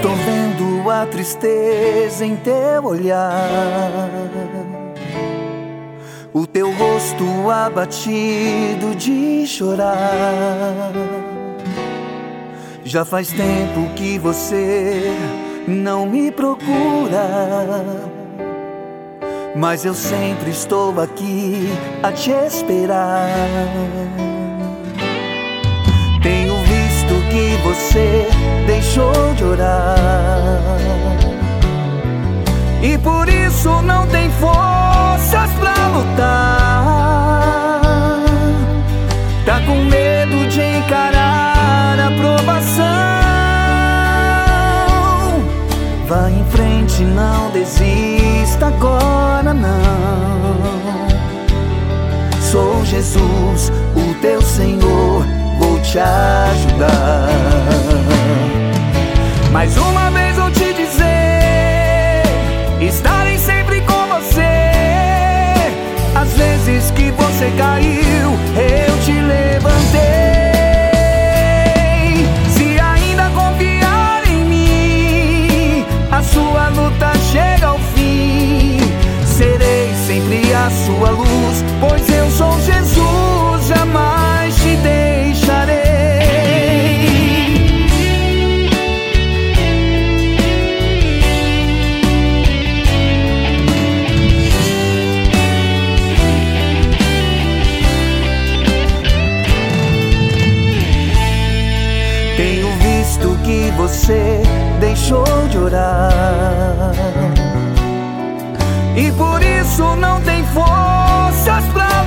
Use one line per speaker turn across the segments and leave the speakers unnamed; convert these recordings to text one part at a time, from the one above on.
Estou vendo a tristeza em teu olhar, o teu rosto abatido de chorar. Já faz tempo que você não me procura, mas eu sempre estou aqui a te esperar. Tenho visto que você deixou de orar, e por isso não tem forças pra lutar. Tá com medo de encarar a provação. Vá em frente, não desista agora não. Sou Jesus, o teu Senhor, vou te ajudar. Mais uma vez vou te dizer, estarei sempre com você. Às vezes que você caiu, eu te levantei. Se ainda confiar em mim, a sua luta chega ao fim. Serei sempre a sua luz, pois eu sou Jesus, jamais te deixarei. Tenho visto que você deixou de orar, e por isso não tem forças pra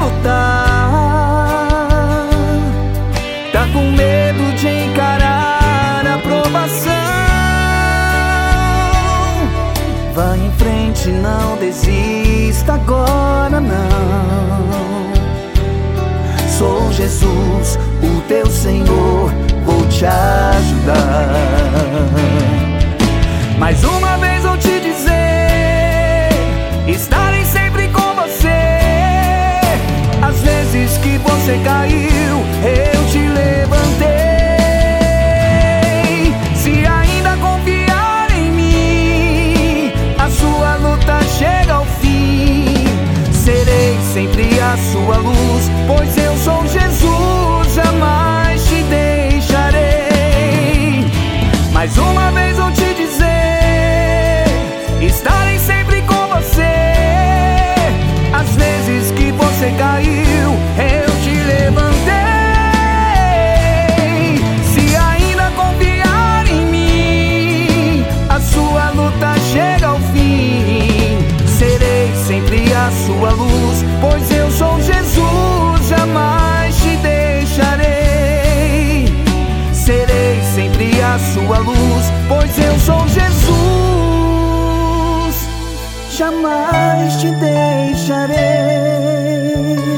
lutar. Tá com medo de encarar a provação. Vá em frente, não desista agora não. Sou Jesus, o teu Senhor, vou te ajudar. Mais uma vez vou te dizer, estarei sempre com você. Às vezes que você caiu, eu te levantei. Se ainda confiar em mim, a sua luta chega ao fim. Serei sempre a sua luz, pois eu sou Jesus, jamais te deixarei. Mais uma vez vou te dizer, estarei sempre com você. Às vezes que você caiu, eu te levantei. Se ainda confiar em mim, a sua luta chega ao fim. Serei sempre a sua luz, pois eu sou Jesus, jamais te deixarei. Serei sempre a sua luz, pois eu sou Jesus, jamais te deixarei.